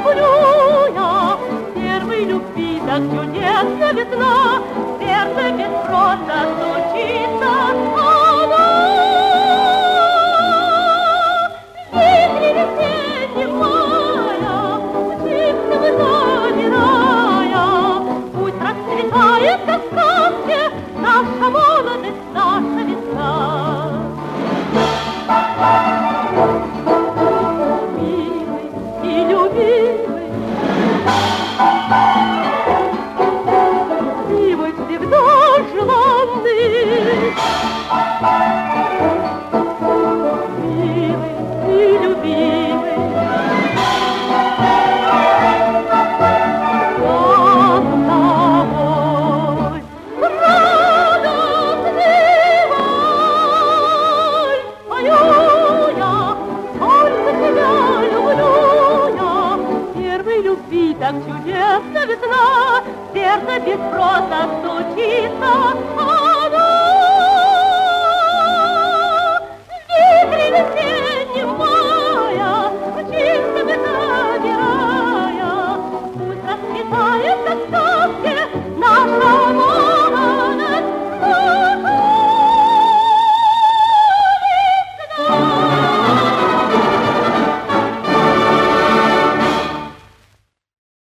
люблю я. Первой любви так чудесно весна, сердце без спроса стучится. Она ветре весеннем мая, птицам замирая, пусть расцветает, как в сказке, наша молодость, наша весна. Милый и любимый, ты мой всегда желанный. Милый и любимый, я с тобой радостный вальс пою я, только тебя люблю я. Первой любви так чудесно весна, сердце без спроса стучится.